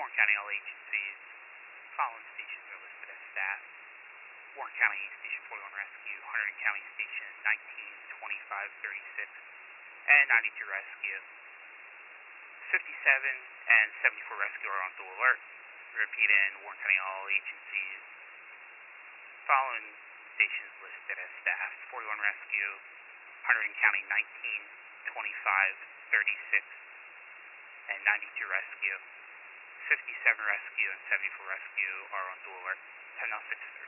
Warren County all agencies. Following stations are listed as staff. Warren County Station 41 Rescue, Hunterdon County Station 19, 25, 36, and 92 Rescue. 57 and 74 Rescue are on dual alert. Repeat in Warren County all agencies. Following stations listed as staff. 41 Rescue, Hunterdon County 19, 25, 36, and 92 Rescue. 57 Rescue and 74 Rescue are on dual alert. 10 now 6:30.